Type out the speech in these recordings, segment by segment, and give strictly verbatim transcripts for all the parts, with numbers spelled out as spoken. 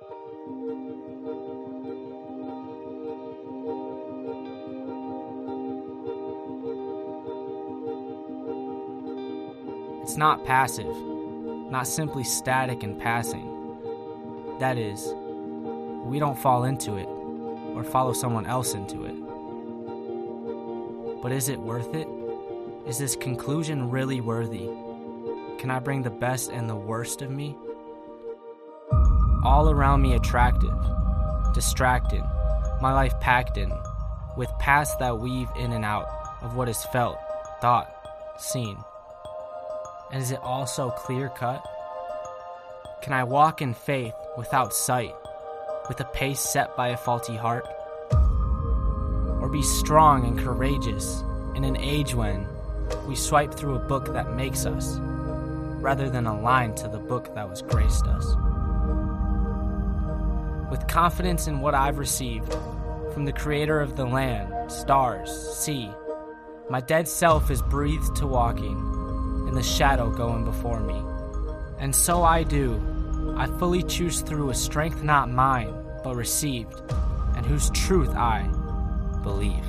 It's not passive, not simply static and passing. That is, we don't fall into it or follow someone else into it. But is it worth it? Is this conclusion really worthy? Can I bring the best and the worst of me? All around me attractive, distracted, my life packed in, with paths that weave in and out of what is felt, thought, seen. And is it all so clear-cut? Can I walk in faith without sight, with a pace set by a faulty heart? Or be strong and courageous in an age when we swipe through a book that makes us, rather than aligned to the book that was graced us? With confidence in what I've received from the creator of the land, stars, sea, my dead self is breathed to walking in the shadow going before me. And so I do, I fully choose through a strength not mine, but received, and whose truth I believe.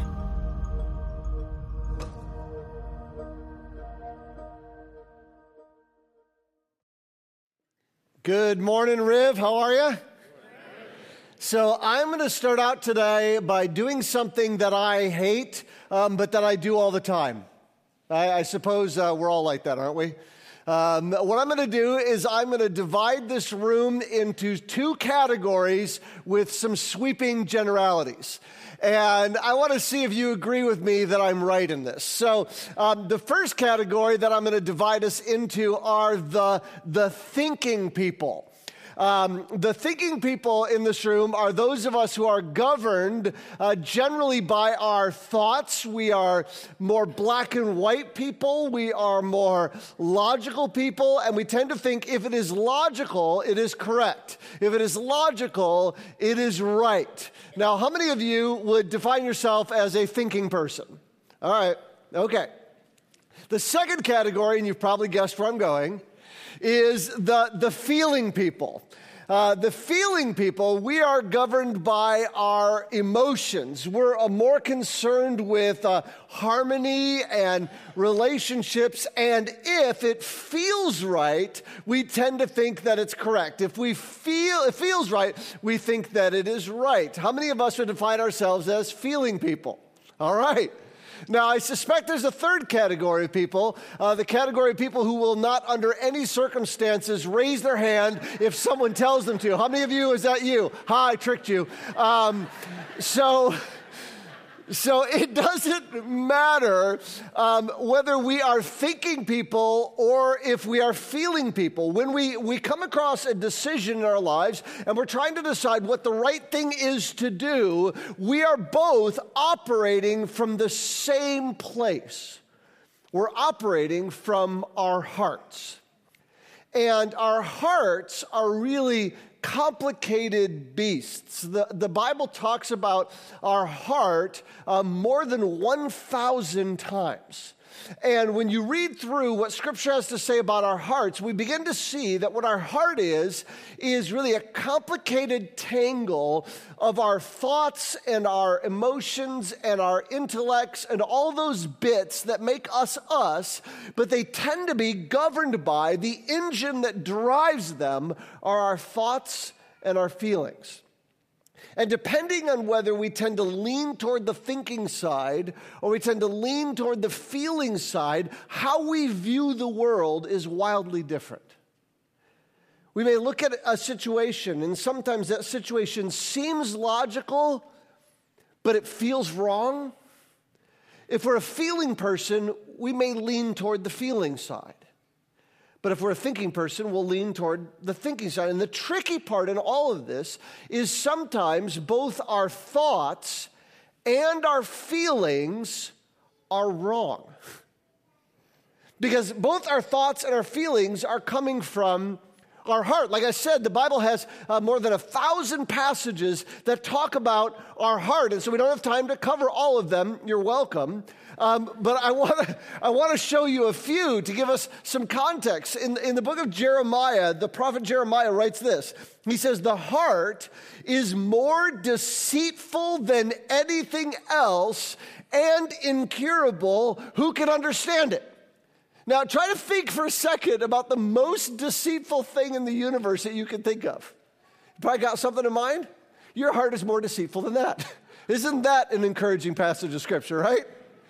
Good morning, Riv. How are you? So I'm going to start out today by doing something that I hate, um, but that I do all the time. I, I suppose uh, we're all like that, aren't we? Um, what I'm going to do is I'm going to divide this room into two categories with some sweeping generalities. And I want to see if you agree with me that I'm right in this. So um, the first category that I'm going to divide us into are the, the thinking people. Um, the thinking people in this room are those of us who are governed uh, generally by our thoughts. We are more black and white people. We are more logical people. And we tend to think if it is logical, it is correct. If it is logical, it is right. Now, how many of you would define yourself as a thinking person? All right. Okay. The second category, and you've probably guessed where I'm going, is the, the feeling people. Uh, the feeling people, we are governed by our emotions. We're uh, more concerned with uh, harmony and relationships, and if it feels right, we tend to think that it's correct. If we feel it feels right, we think that it is right. How many of us would define ourselves as feeling people? All right. Now, I suspect there's a third category of people, uh, the category of people who will not under any circumstances raise their hand if someone tells them to. How many of you, is that you? Hi, I tricked you. Um, so... So it doesn't matter um, whether we are thinking people or if we are feeling people. When we, we come across a decision in our lives and we're trying to decide what the right thing is to do, we are both operating from the same place. We're operating from our hearts. And our hearts are really complicated beasts. The, the Bible talks about our heart uh, more than one thousand times. And when you read through what Scripture has to say about our hearts, we begin to see that what our heart is, is really a complicated tangle of our thoughts and our emotions and our intellects and all those bits that make us us, but they tend to be governed by the engine that drives them are our thoughts and our feelings. And depending on whether we tend to lean toward the thinking side or we tend to lean toward the feeling side, how we view the world is wildly different. We may look at a situation, and sometimes that situation seems logical, but it feels wrong. If we're a feeling person, we may lean toward the feeling side. But if we're a thinking person, we'll lean toward the thinking side. And the tricky part in all of this is sometimes both our thoughts and our feelings are wrong. Because both our thoughts and our feelings are coming from our heart. Like I said, the Bible has uh, more than a thousand passages that talk about our heart. And so we don't have time to cover all of them. You're welcome. Um, but I want to I want to show you a few to give us some context. In, in the book of Jeremiah, the prophet Jeremiah writes this. He says, the heart is more deceitful than anything else and incurable. Who can understand it? Now, try to think for a second about the most deceitful thing in the universe that you can think of. You probably got something in mind? Your heart is more deceitful than that. Isn't that an encouraging passage of Scripture, right?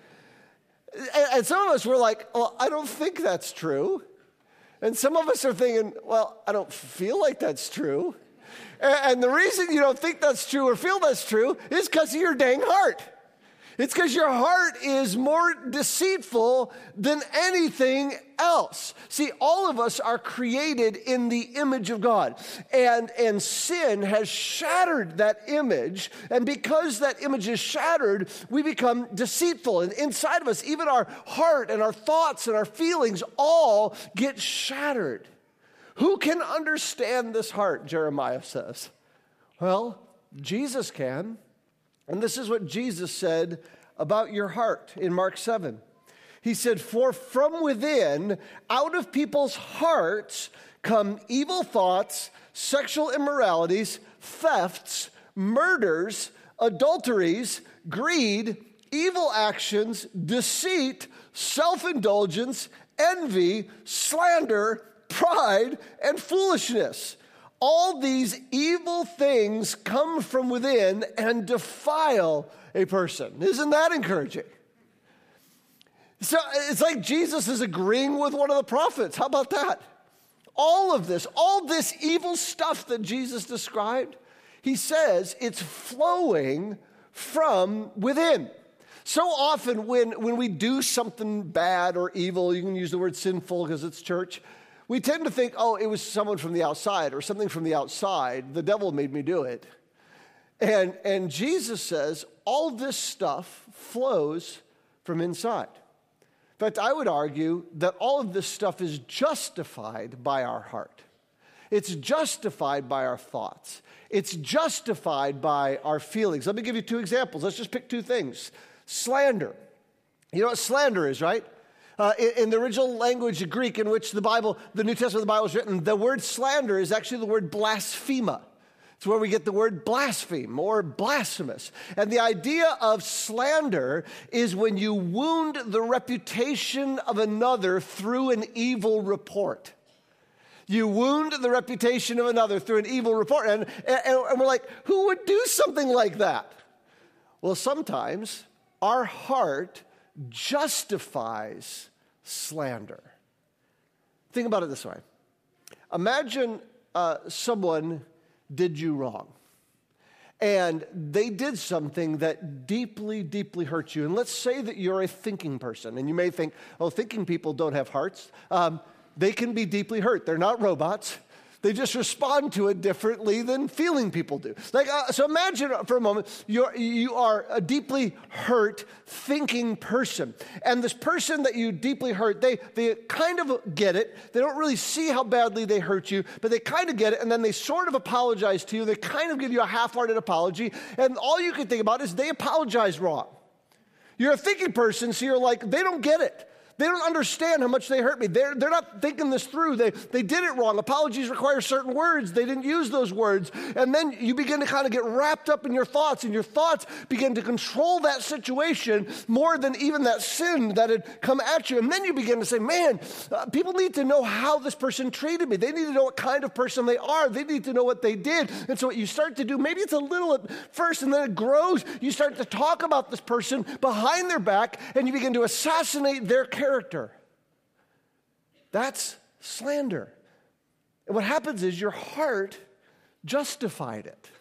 And some of us were like, well, I don't think that's true. And some of us are thinking, well, I don't feel like that's true. And the reason you don't think that's true or feel that's true is because of your dang heart. It's because your heart is more deceitful than anything else. See, all of us are created in the image of God. And, and sin has shattered that image. And because that image is shattered, we become deceitful. And inside of us, even our heart and our thoughts and our feelings all get shattered. Who can understand this heart, Jeremiah says? Well, Jesus can. And this is what Jesus said about your heart in Mark seven. He said, for from within, out of people's hearts, come evil thoughts, sexual immoralities, thefts, murders, adulteries, greed, evil actions, deceit, self-indulgence, envy, slander, pride, and foolishness. All these evil things come from within and defile a person. Isn't that encouraging? So it's like Jesus is agreeing with one of the prophets. How about that? All of this, all this evil stuff that Jesus described, he says it's flowing from within. So often when, when we do something bad or evil, you can use the word sinful because it's church, we tend to think, oh, it was someone from the outside or something from the outside. The devil made me do it. And, and Jesus says all this stuff flows from inside. In fact, I would argue that all of this stuff is justified by our heart. It's justified by our thoughts. It's justified by our feelings. Let me give you two examples. Let's just pick two things. Slander. You know what slander is, right? Uh, in, in the original language, the Greek, in which the Bible, the New Testament of the Bible is written, the word slander is actually the word blasphema. It's where we get the word blaspheme or blasphemous. And the idea of slander is when you wound the reputation of another through an evil report. You wound the reputation of another through an evil report. And, and, and we're like, who would do something like that? Well, sometimes our heart justifies slander. Think about it this way. Imagine uh, someone did you wrong, and they did something that deeply, deeply hurt you. And let's say that you're a thinking person, and you may think, oh, thinking people don't have hearts. Um, they can be deeply hurt. They're not robots. They just respond to it differently than feeling people do. Like, uh, so imagine for a moment, you're, you are a deeply hurt, thinking person. And this person that you deeply hurt, they, they kind of get it. They don't really see how badly they hurt you, but they kind of get it, and then they sort of apologize to you. They kind of give you a half-hearted apology, and all you can think about is they apologize wrong. You're a thinking person, so you're like, they don't get it. They don't understand how much they hurt me. They're, they're not thinking this through. They, they did it wrong. Apologies require certain words. They didn't use those words. And then you begin to kind of get wrapped up in your thoughts, and your thoughts begin to control that situation more than even that sin that had come at you. And then you begin to say, man, uh, people need to know how this person treated me. They need to know what kind of person they are. They need to know what they did. And so what you start to do, maybe it's a little at first, and then it grows. You start to talk about this person behind their back, and you begin to assassinate their character. Character. That's slander. And what happens is your heart justified it.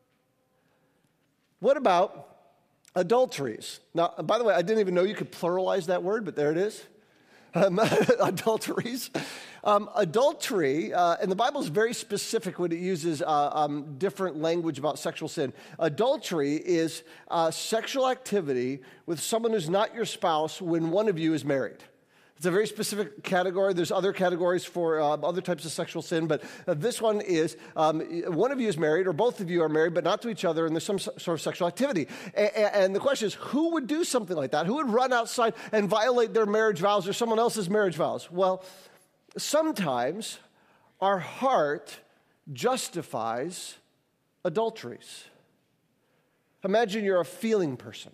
What about adulteries? Now, by the way, I didn't even know you could pluralize that word, but there it is. Um, adulteries. Um, adultery, uh, and the Bible is very specific when it uses uh, um, different language about sexual sin. Adultery is uh, sexual activity with someone who's not your spouse when one of you is married. It's a very specific category. There's other categories for uh, other types of sexual sin, but uh, this one is um, one of you is married, or both of you are married, but not to each other, and there's some sort of sexual activity. A- and the question is, who would do something like that? Who would run outside and violate their marriage vows or someone else's marriage vows? Well, sometimes our heart justifies adulteries. Imagine you're a feeling person,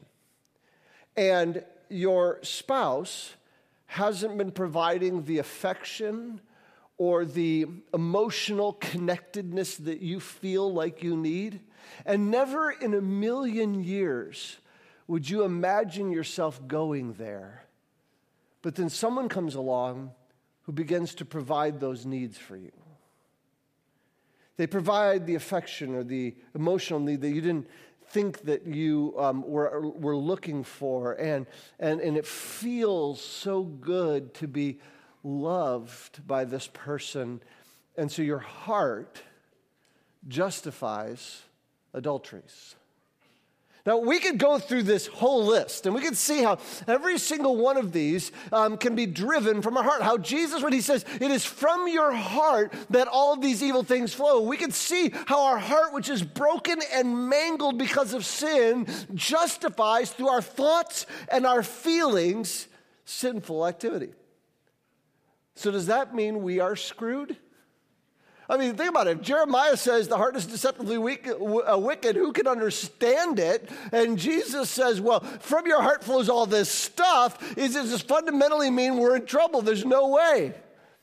and your spouse hasn't been providing the affection or the emotional connectedness that you feel like you need. And never in a million years would you imagine yourself going there. But then someone comes along who begins to provide those needs for you. They provide the affection or the emotional need that you didn't think that you um, were, were looking for, and, and, and it feels so good to be loved by this person, and so your heart justifies adulteries. Now, we could go through this whole list, and we could see how every single one of these um, can be driven from our heart. How Jesus, when he says, it is from your heart that all of these evil things flow, we could see how our heart, which is broken and mangled because of sin, justifies through our thoughts and our feelings sinful activity. So does that mean we are screwed? I mean, think about it. If Jeremiah says the heart is deceptively weak, uh, wicked, who can understand it? And Jesus says, well, from your heart flows all this stuff. Does this fundamentally mean we're in trouble? There's no way.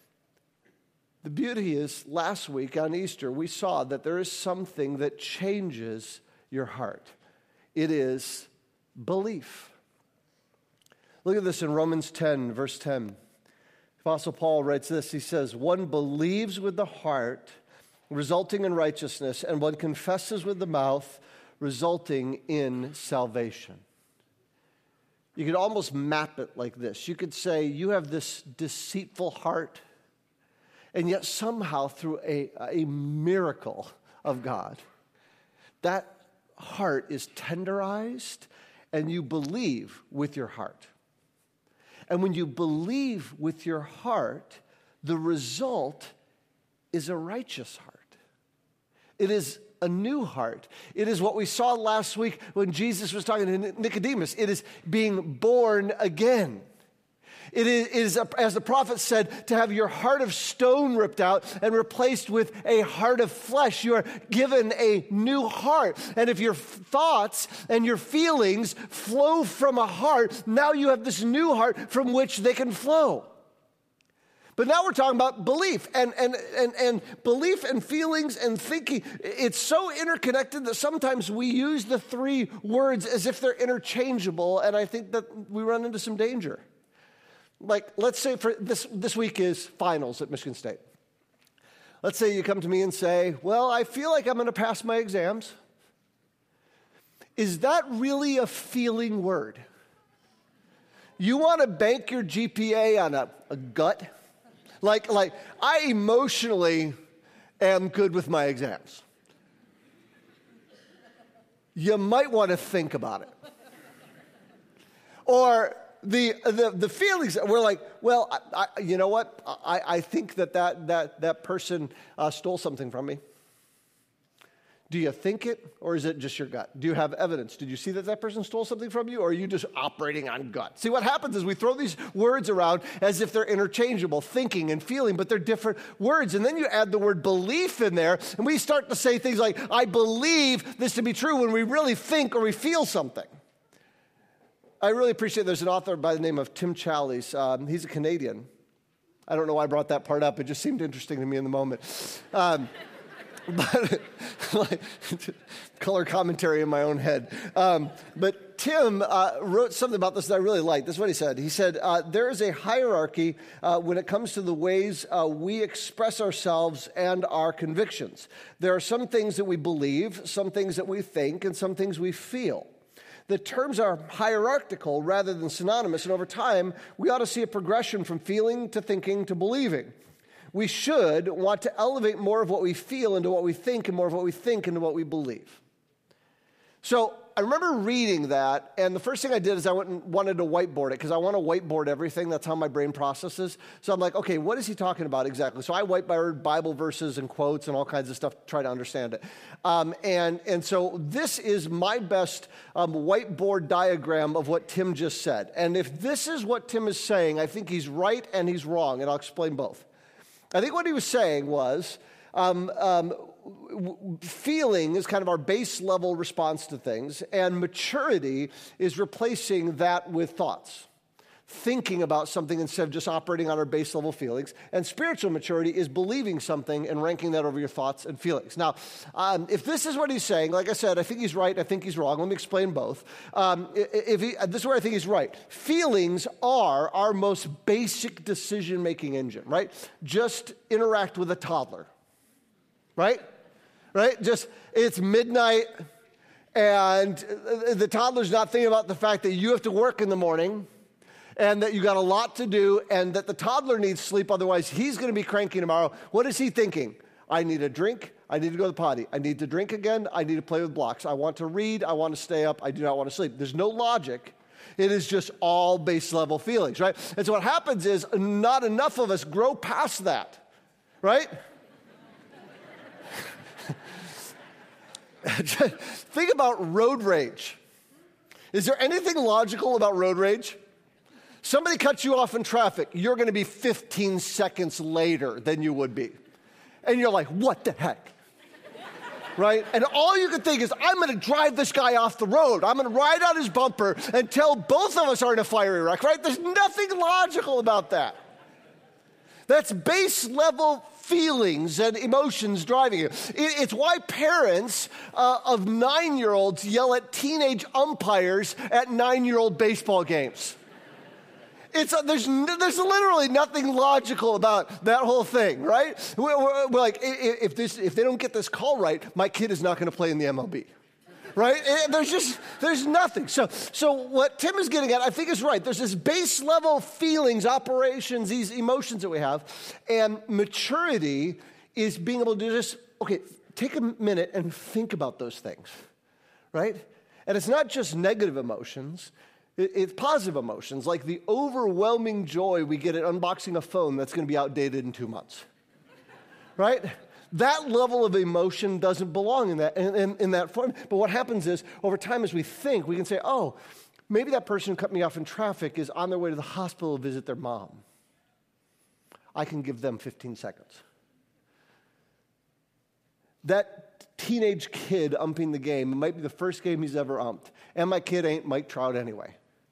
The beauty is, last week on Easter, we saw that there is something that changes your heart. It is belief. Look at this in Romans ten, verse ten. Apostle Paul writes this, he says, one believes with the heart, resulting in righteousness, and one confesses with the mouth, resulting in salvation. You could almost map it like this. You could say you have this deceitful heart, and yet somehow through a, a miracle of God, that heart is tenderized, and you believe with your heart. And when you believe with your heart, the result is a righteous heart. It is a new heart. It is what we saw last week when Jesus was talking to Nicodemus. It is being born again. It is, it is, as the prophet said, to have your heart of stone ripped out and replaced with a heart of flesh. You are given a new heart. And if your thoughts and your feelings flow from a heart, now you have this new heart from which they can flow. But now we're talking about belief, and, and, and, and belief and feelings and thinking. It's so interconnected that sometimes we use the three words as if they're interchangeable, and I think that we run into some danger. Like, let's say for this, this week is finals at Michigan State. Let's say you come to me and say, well, I feel like I'm going to pass my exams. Is that really a feeling word? You want to bank your G P A on a, a gut? Like, like, I emotionally am good with my exams. You might want to think about it. Or the the, the feelings, we're like, well, I, I, you know what? I, I think that that, that, that person uh, stole something from me. Do you think it, or is it just your gut? Do you have evidence? Did you see that that person stole something from you, or are you just operating on gut? See, what happens is we throw these words around as if they're interchangeable, thinking and feeling, but they're different words. And then you add the word belief in there, and we start to say things like, I believe this to be true, when we really think or we feel something. I really appreciate there's an author by the name of Tim Challies. Um, he's a Canadian. I don't know why I brought that part up. It just seemed interesting to me in the moment. Um, But like, color commentary in my own head. Um, but Tim uh, wrote something about this that I really liked. This is what he said. He said, uh, there is a hierarchy uh, when it comes to the ways uh, we express ourselves and our convictions. There are some things that we believe, some things that we think, and some things we feel. The terms are hierarchical rather than synonymous, and over time, we ought to see a progression from feeling to thinking to believing. We should want to elevate more of what we feel into what we think, and more of what we think into what we believe. So I remember reading that, and the first thing I did is I went and wanted to whiteboard it, because I want to whiteboard everything. That's how my brain processes. So I'm like, okay, what is he talking about exactly? So I whiteboarded Bible verses and quotes and all kinds of stuff to try to understand it. Um, and, and so this is my best um, whiteboard diagram of what Tim just said. And if this is what Tim is saying, I think he's right and he's wrong, and I'll explain both. I think what he was saying was, um, um, feeling is kind of our base level response to things, and maturity is replacing that with thoughts, thinking about something instead of just operating on our base level feelings. And spiritual maturity is believing something and ranking that over your thoughts and feelings. Now, um, if this is what he's saying, like I said, I think he's right, I think he's wrong. Let me explain both. Um, if he, this is where I think he's right. Feelings are our most basic decision-making engine, right? Just interact with a toddler, right? Right? Just, it's midnight, and the toddler's not thinking about the fact that you have to work in the morning, and that you got a lot to do, and that the toddler needs sleep, otherwise he's going to be cranky tomorrow. What is he thinking? I need a drink. I need to go to the potty. I need to drink again. I need to play with blocks. I want to read. I want to stay up. I do not want to sleep. There's no logic. It is just all base level feelings, right? And so what happens is not enough of us grow past that, right? Think about road rage. Is there anything logical about road rage? Somebody cuts you off in traffic, you're going to be fifteen seconds later than you would be. And you're like, what the heck? Right? And all you can think is, I'm going to drive this guy off the road. I'm going to ride on his bumper until both of us are in a fiery wreck, right? There's nothing logical about that. That's base level feelings and emotions driving you. It, it's why parents uh, of nine-year-olds yell at teenage umpires at nine-year-old baseball games. It's uh, there's there's literally nothing logical about that whole thing, right? We're, we're, we're like, if this if they don't get this call right, my kid is not going to play in the M L B. Right? And there's just, there's nothing. So, so what Tim is getting at, I think is right. There's this base level feelings, operations, these emotions that we have. And maturity is being able to do just, okay, take a minute and think about those things, right? And it's not just negative emotions. It, it's positive emotions, like the overwhelming joy we get at unboxing a phone that's going to be outdated in two months, right? That level of emotion doesn't belong in that, in, in, in that form. But what happens is, over time as we think, we can say, oh, maybe that person who cut me off in traffic is on their way to the hospital to visit their mom. I can give them fifteen seconds. That teenage kid umping the game, it might be the first game he's ever umped. And my kid ain't Mike Trout anyway.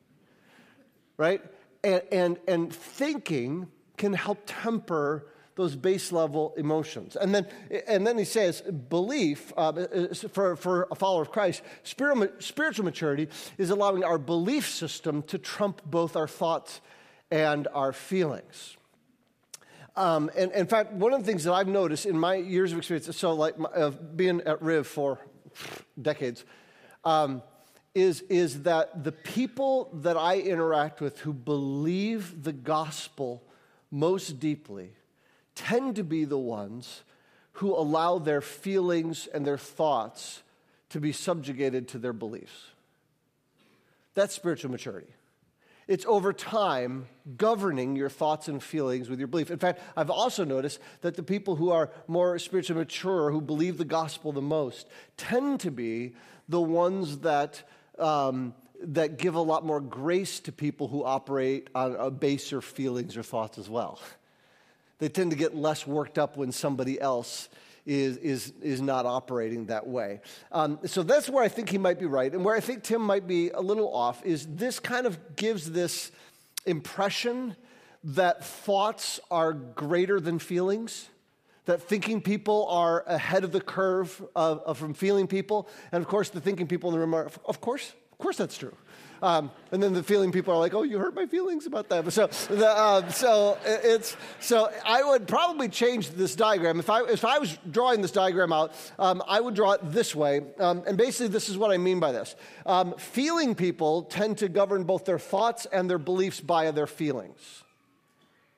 Right? And, and, and thinking can help temper those base level emotions. And then and then he says, belief, uh, for, for a follower of Christ, spiritual maturity is allowing our belief system to trump both our thoughts and our feelings. Um, and, and in fact, one of the things that I've noticed in my years of experience, so like my, uh, being at Riv for decades, um, is, is that the people that I interact with who believe the gospel most deeply tend to be the ones who allow their feelings and their thoughts to be subjugated to their beliefs. That's spiritual maturity. It's over time governing your thoughts and feelings with your belief. In fact, I've also noticed that the people who are more spiritually mature, who believe the gospel the most, tend to be the ones that um, that give a lot more grace to people who operate on a baser feelings or thoughts as well. They tend to get less worked up when somebody else is is is not operating that way. Um, so that's where I think he might be right. And where I think Tim might be a little off is this kind of gives this impression that thoughts are greater than feelings, that thinking people are ahead of the curve of, of from feeling people. And of course, the thinking people in the room are, of course, of course that's true. Um, and then the feeling people are like, "Oh, you hurt my feelings about that." So, the, uh, so it's so I would probably change this diagram if I if I was drawing this diagram out. Um, I would draw it this way, um, and basically, this is what I mean by this: um, feeling people tend to govern both their thoughts and their beliefs by their feelings.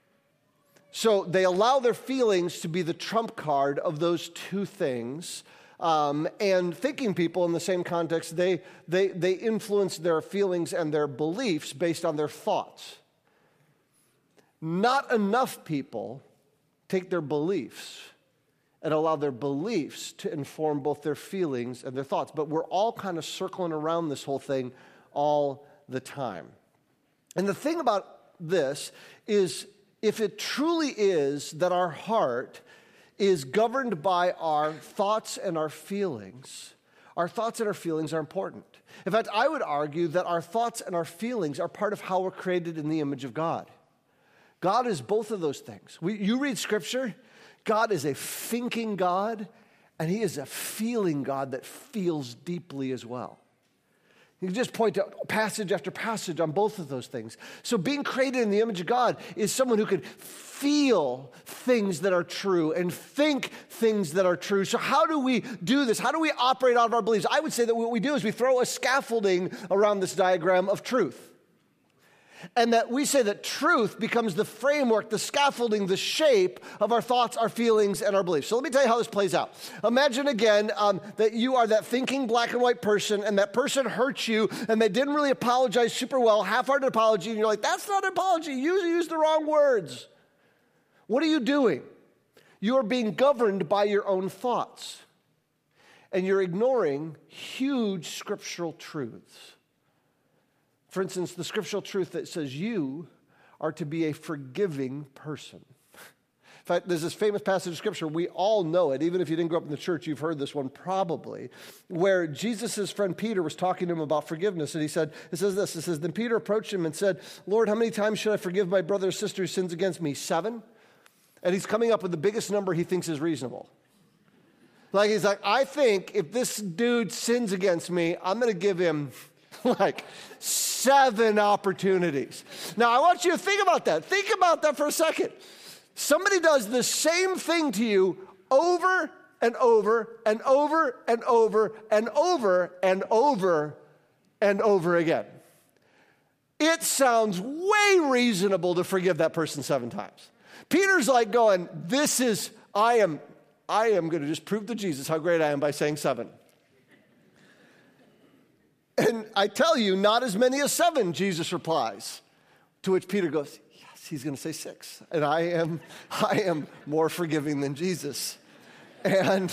So they allow their feelings to be the trump card of those two things. Um, and thinking people in the same context, they, they, they influence their feelings and their beliefs based on their thoughts. Not enough people take their beliefs and allow their beliefs to inform both their feelings and their thoughts. But we're all kind of circling around this whole thing all the time. And the thing about this is, if it truly is that our heart is governed by our thoughts and our feelings, our thoughts and our feelings are important. In fact, I would argue that our thoughts and our feelings are part of how we're created in the image of God. God is both of those things. We, you read Scripture, God is a thinking God, and He is a feeling God that feels deeply as well. You can just point to passage after passage on both of those things. So being created in the image of God is someone who could feel things that are true and think things that are true. So how do we do this? How do we operate out of our beliefs? I would say that what we do is we throw a scaffolding around this diagram of truth. And that we say that truth becomes the framework, the scaffolding, the shape of our thoughts, our feelings, and our beliefs. So let me tell you how this plays out. Imagine again um, that you are that thinking black and white person, and that person hurt you, and they didn't really apologize super well, half-hearted apology, and you're like, that's not an apology. You used the wrong words. What are you doing? You are being governed by your own thoughts, and you're ignoring huge scriptural truths. For instance, the scriptural truth that says you are to be a forgiving person. In fact, there's this famous passage of Scripture. We all know it. Even if you didn't grow up in the church, you've heard this one probably, where Jesus' friend Peter was talking to him about forgiveness. And he said, it says this, it says, then Peter approached him and said, Lord, how many times should I forgive my brother or sister who sins against me? Seven? And he's coming up with the biggest number he thinks is reasonable. Like, he's like, I think if this dude sins against me, I'm going to give him like seven opportunities. Now, I want you to think about that. Think about that for a second. Somebody does the same thing to you over and over and over and over and over and over and over again. It sounds way reasonable to forgive that person seven times. Peter's like going, this is, I am, I am going to just prove to Jesus how great I am by saying seven. And I tell you, not as many as seven, Jesus replies. To which Peter goes, yes, he's going to say six. And I am, I am more forgiving than Jesus. And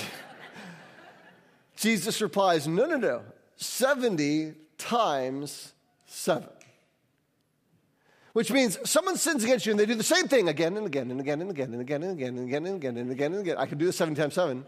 Jesus replies, no, no, no, seventy times seven. Which means someone sins against you and they do the same thing again and again and again and again and again and again and again and again and again and again. I can do this seven times seven.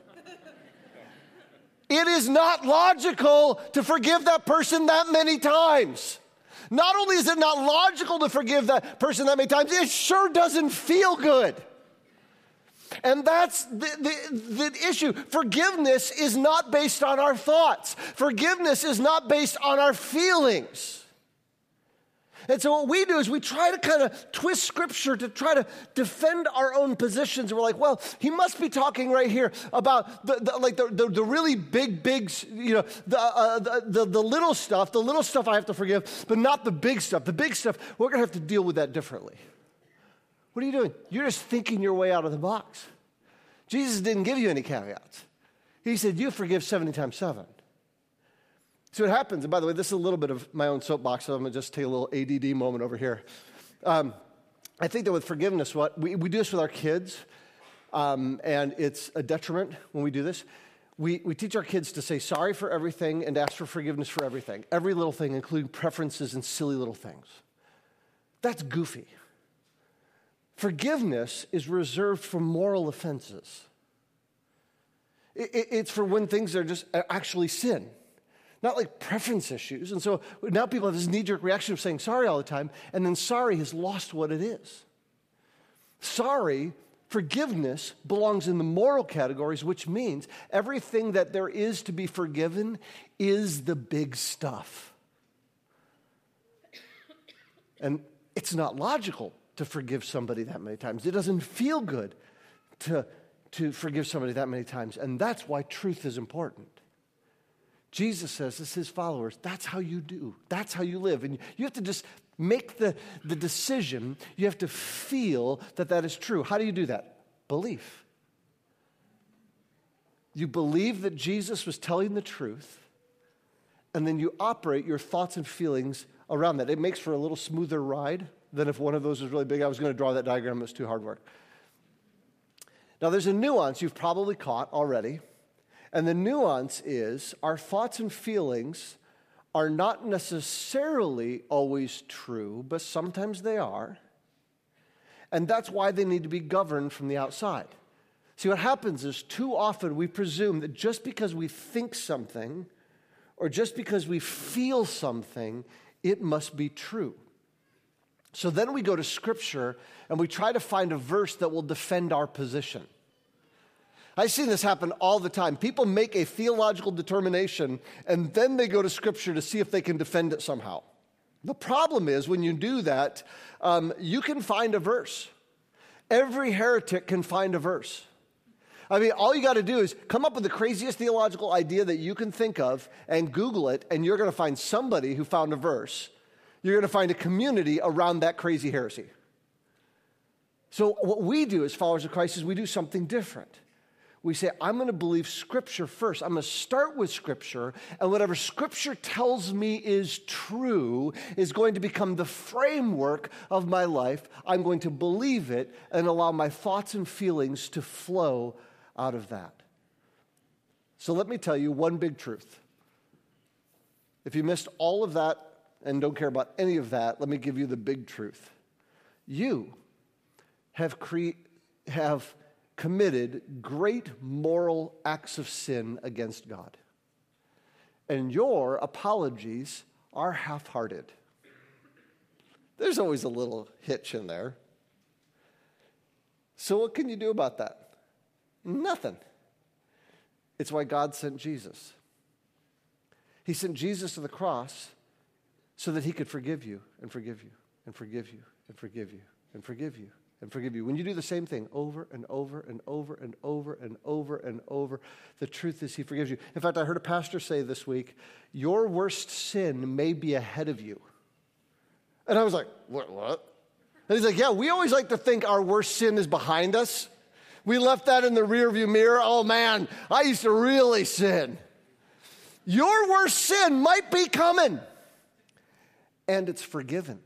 It is not logical to forgive that person that many times. Not only is it not logical to forgive that person that many times, it sure doesn't feel good. And that's the, the, the issue. Forgiveness is not based on our thoughts. Forgiveness is not based on our feelings. And so what we do is we try to kind of twist Scripture to try to defend our own positions. And we're like, well, he must be talking right here about the, the, like the, the, the really big, big, you know, the, uh, the, the, the little stuff, the little stuff I have to forgive, but not the big stuff. The big stuff, we're going to have to deal with that differently. What are you doing? You're just thinking your way out of the box. Jesus didn't give you any caveats. He said, you forgive seventy times seven. So what happens, and by the way, this is a little bit of my own soapbox, so I'm going to just take a little A D D moment over here. Um, I think that with forgiveness, what we, we do this with our kids, um, and it's a detriment when we do this. We, we teach our kids to say sorry for everything and ask for forgiveness for everything. Every little thing, including preferences and silly little things. That's goofy. Forgiveness is reserved for moral offenses. It, it, it's for when things are just actually sin. Not like preference issues. And so now people have this knee-jerk reaction of saying sorry all the time, and then sorry has lost what it is. Sorry, forgiveness belongs in the moral categories, which means everything that there is to be forgiven is the big stuff. And it's not logical to forgive somebody that many times. It doesn't feel good to, to forgive somebody that many times. And that's why truth is important. Jesus says, as his followers, that's how you do. That's how you live. And you have to just make the, the decision. You have to feel that that is true. How do you do that? Belief. You believe that Jesus was telling the truth, and then you operate your thoughts and feelings around that. It makes for a little smoother ride than if one of those was really big. I was going to draw that diagram, it was too hard work. Now, there's a nuance you've probably caught already, and the nuance is our thoughts and feelings are not necessarily always true, but sometimes they are, and that's why they need to be governed from the outside. See, what happens is too often we presume that just because we think something or just because we feel something, it must be true. So then we go to Scripture and we try to find a verse that will defend our position. I've seen this happen all the time. People make a theological determination and then they go to Scripture to see if they can defend it somehow. The problem is when you do that, um, you can find a verse. Every heretic can find a verse. I mean, all you got to do is come up with the craziest theological idea that you can think of and Google it, and you're going to find somebody who found a verse. You're going to find a community around that crazy heresy. So what we do as followers of Christ is we do something different. We say, I'm going to believe Scripture first. I'm going to start with Scripture, and whatever Scripture tells me is true is going to become the framework of my life. I'm going to believe it and allow my thoughts and feelings to flow out of that. So let me tell you one big truth. If you missed all of that and don't care about any of that, let me give you the big truth. You have cre- have committed great moral acts of sin against God. And your apologies are half-hearted. There's always a little hitch in there. So what can you do about that? Nothing. It's why God sent Jesus. He sent Jesus to the cross so that he could forgive you and forgive you and forgive you and forgive you and forgive you and forgive you. When you do the same thing over and over and over and over and over and over, the truth is he forgives you. In fact, I heard a pastor say this week, your worst sin may be ahead of you. And I was like, what? what? And he's like, yeah, we always like to think our worst sin is behind us. We left that in the rearview mirror. Oh man, I used to really sin. Your worst sin might be coming, and it's forgiven.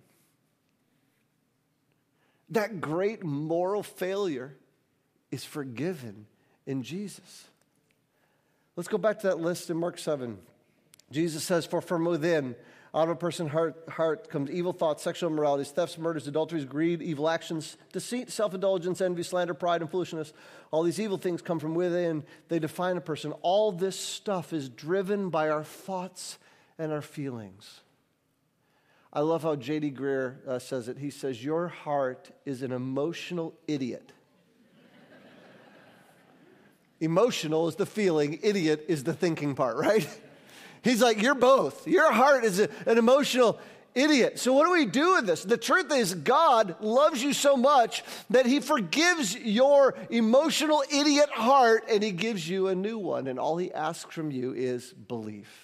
That great moral failure is forgiven in Jesus. Let's go back to that list in Mark seven. Jesus says, for from within, out of a person's heart, heart comes evil thoughts, sexual immoralities, thefts, murders, adulteries, greed, evil actions, deceit, self-indulgence, envy, slander, pride, and foolishness. All these evil things come from within. They define a person. All this stuff is driven by our thoughts and our feelings. I love how J D Greer uh, says it. He says, your heart is an emotional idiot. Emotional is the feeling, idiot is the thinking part, right? He's like, you're both. Your heart is a, an emotional idiot. So what do we do with this? The truth is God loves you so much that he forgives your emotional idiot heart and he gives you a new one. And all he asks from you is belief.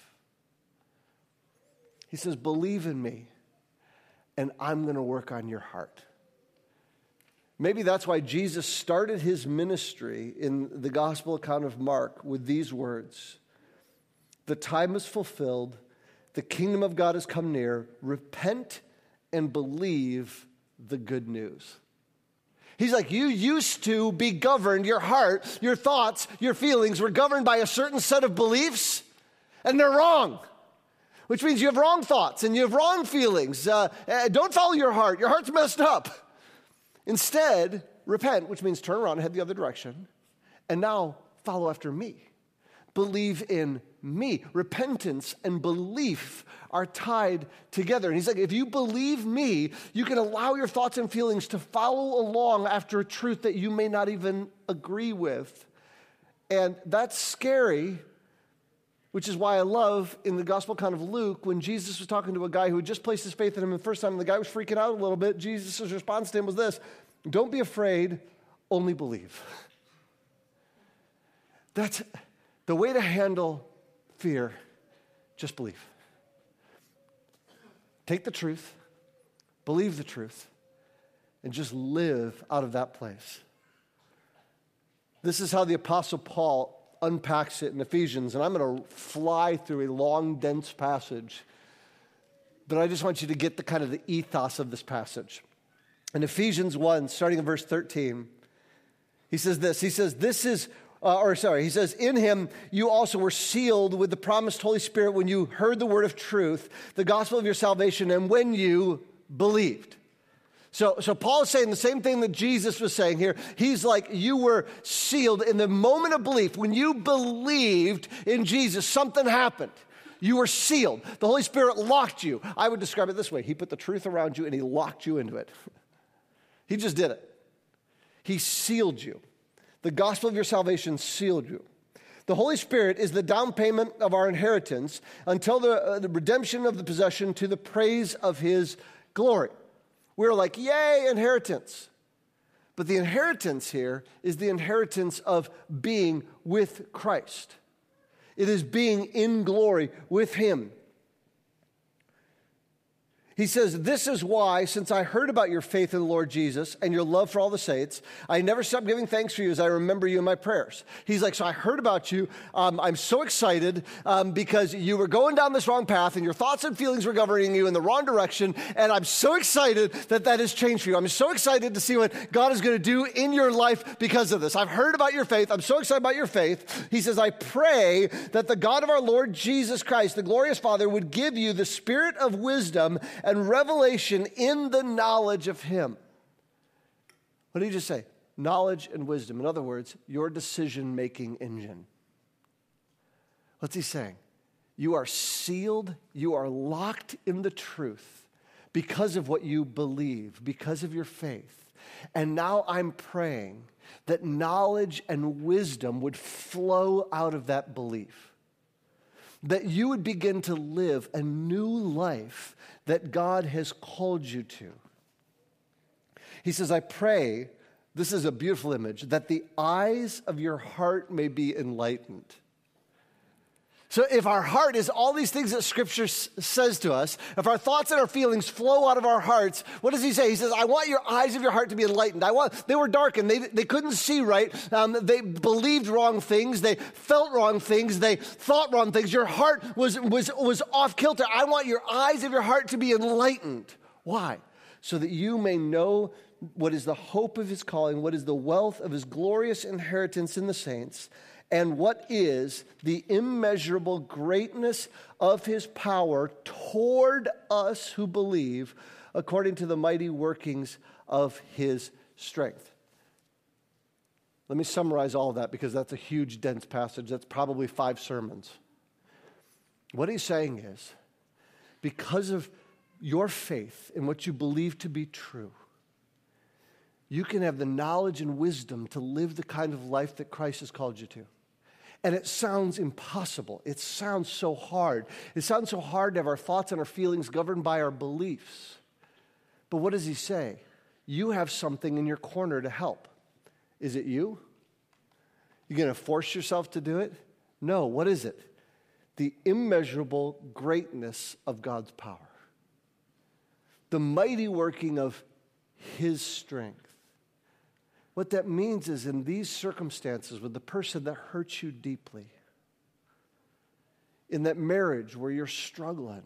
He says, believe in me and I'm going to work on your heart. Maybe that's why Jesus started his ministry in the gospel account of Mark with these words. The time is fulfilled. The kingdom of God has come near. Repent and believe the good news. He's like, you used to be governed, your heart, your thoughts, your feelings were governed by a certain set of beliefs, and they're wrong. Which means you have wrong thoughts and you have wrong feelings. Uh, don't follow your heart. Your heart's messed up. Instead, repent, which means turn around and head the other direction, and now follow after me. Believe in me. Repentance and belief are tied together. And he's like, if you believe me, you can allow your thoughts and feelings to follow along after a truth that you may not even agree with. And that's scary, which is why I love in the gospel account of Luke, when Jesus was talking to a guy who had just placed his faith in him the first time, and the guy was freaking out a little bit. Jesus' response to him was this: don't be afraid, only believe. That's the way to handle fear. Just believe. Take the truth, believe the truth, and just live out of that place. This is how the Apostle Paul unpacks it in Ephesians, and I'm going to fly through a long, dense passage, but I just want you to get the kind of the ethos of this passage. In Ephesians one, starting in verse thirteen, he says this, he says, this is, uh, or sorry, he says, in him you also were sealed with the promised Holy Spirit when you heard the word of truth, the gospel of your salvation, and when you believed. So, so Paul is saying the same thing that Jesus was saying here. He's like, you were sealed in the moment of belief. When you believed in Jesus, something happened. You were sealed. The Holy Spirit locked you. I would describe it this way. He put the truth around you and he locked you into it. He just did it. He sealed you. The gospel of your salvation sealed you. The Holy Spirit is the down payment of our inheritance until the, uh, the redemption of the possession to the praise of his glory. We're like, yay, inheritance. But the inheritance here is the inheritance of being with Christ. It is being in glory with him. He says, this is why, since I heard about your faith in the Lord Jesus and your love for all the saints, I never stopped giving thanks for you as I remember you in my prayers. He's like, so I heard about you. Um, I'm so excited um, because you were going down this wrong path and your thoughts and feelings were governing you in the wrong direction. And I'm so excited that that has changed for you. I'm so excited to see what God is going to do in your life because of this. I've heard about your faith. I'm so excited about your faith. He says, I pray that the God of our Lord Jesus Christ, the glorious Father, would give you the spirit of wisdom and revelation in the knowledge of him. What did he just say? Knowledge and wisdom. In other words, your decision-making engine. What's he saying? You are sealed, you are locked in the truth because of what you believe, because of your faith. And now I'm praying that knowledge and wisdom would flow out of that belief. That you would begin to live a new life that God has called you to. He says, I pray, this is a beautiful image, that the eyes of your heart may be enlightened. So if our heart is all these things that Scripture s- says to us, if our thoughts and our feelings flow out of our hearts, what does he say? He says, I want your eyes of your heart to be enlightened. I want, they were darkened. They, they couldn't see right. Um, they believed wrong things. They felt wrong things. They thought wrong things. Your heart was, was, was off kilter. I want your eyes of your heart to be enlightened. Why? So that you may know what is the hope of his calling, what is the wealth of his glorious inheritance in the saints, and what is the immeasurable greatness of his power toward us who believe, according to the mighty workings of his strength. Let me summarize all of that because that's a huge, dense passage. That's probably five sermons. What he's saying is, because of your faith in what you believe to be true, you can have the knowledge and wisdom to live the kind of life that Christ has called you to. And it sounds impossible. It sounds so hard. It sounds so hard to have our thoughts and our feelings governed by our beliefs. But what does he say? You have something in your corner to help. Is it you? You're going to force yourself to do it? No. What is it? The immeasurable greatness of God's power. The mighty working of his strength. What that means is in these circumstances with the person that hurts you deeply, in that marriage where you're struggling,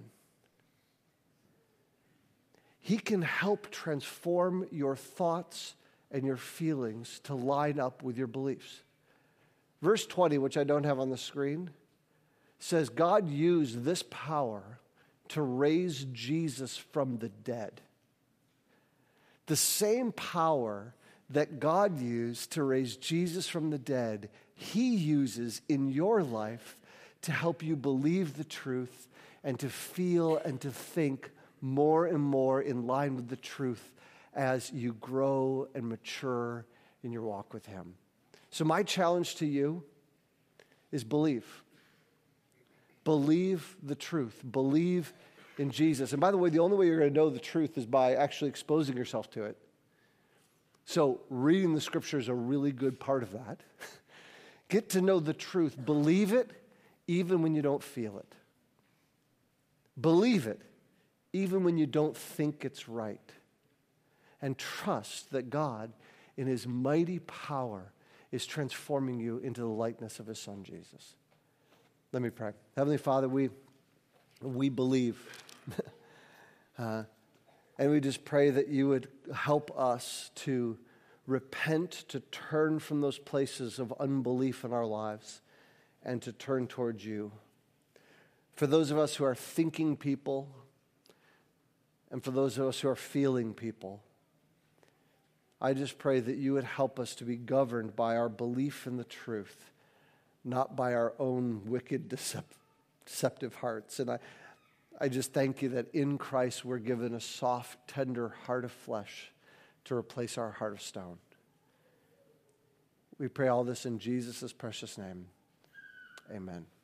he can help transform your thoughts and your feelings to line up with your beliefs. Verse twenty, which I don't have on the screen, says God used this power to raise Jesus from the dead. The same power that God used to raise Jesus from the dead, he uses in your life to help you believe the truth and to feel and to think more and more in line with the truth as you grow and mature in your walk with him. So my challenge to you is believe. Believe the truth. Believe in Jesus. And by the way, the only way you're going to know the truth is by actually exposing yourself to it. So reading the scripture is a really good part of that. Get to know the truth. Believe it even when you don't feel it. Believe it even when you don't think it's right. And trust that God, in his mighty power, is transforming you into the likeness of his Son, Jesus. Let me pray. Heavenly Father, we, we believe. uh, and we just pray that you would help us to repent, to turn from those places of unbelief in our lives and to turn towards you. For those of us who are thinking people and for those of us who are feeling people, I just pray that you would help us to be governed by our belief in the truth, not by our own wicked, decep- deceptive hearts. And I, I just thank you that in Christ we're given a soft, tender heart of flesh to replace our heart of stone. We pray all this in Jesus' precious name. Amen.